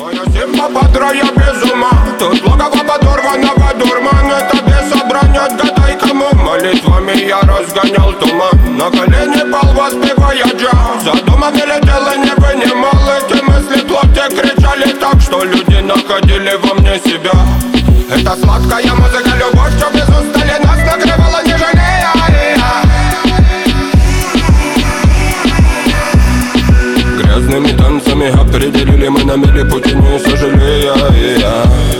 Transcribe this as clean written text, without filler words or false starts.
Моя симпа подроя без ума. Тут логово подорванного дурман. Это беса бронят, гадай кому. Молитвами я разгонял туман. На колени пал, воспевая джаз. За домом летел и не вынимал. Эти мысли в локте кричали так, что люди находили во мне себя. Это сладкая музыка, любовь, что без устали нас накрывала, не жалея. Грязными танцами определили мы на мели пути, не сожалея.